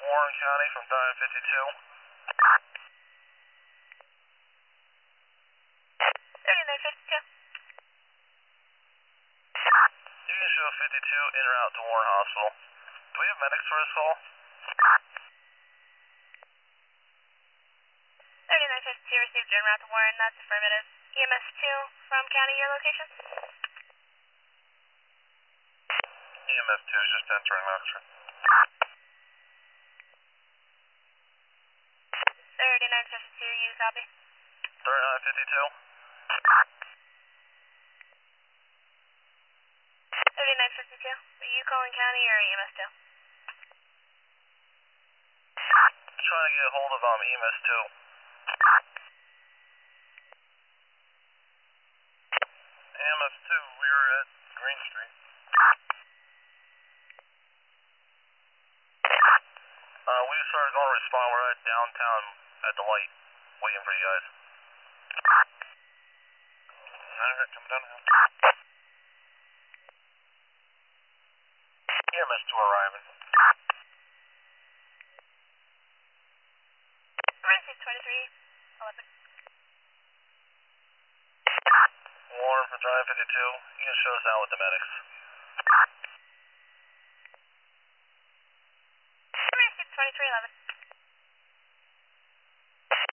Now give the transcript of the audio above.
Warren County from Diamond 52. 3952. You can show 52 en route to Warren Hospital. Do we have medics for this call? 3952 received en route to Warren, that's affirmative. EMS 2 from county, your location? EMS 2 is just entering Oxford. 3952, you copy? 3952. 3952, are you calling county or EMS 2? Trying to get a hold of EMS 2. EMS 2, we were at Green Street. We started going to respond. We're at downtown at the light, waiting for you guys. Alright, coming down now. EMS 2 arriving. Receive 2311. Warren from Drive 52, you can show us out with the medics. Receive 2311.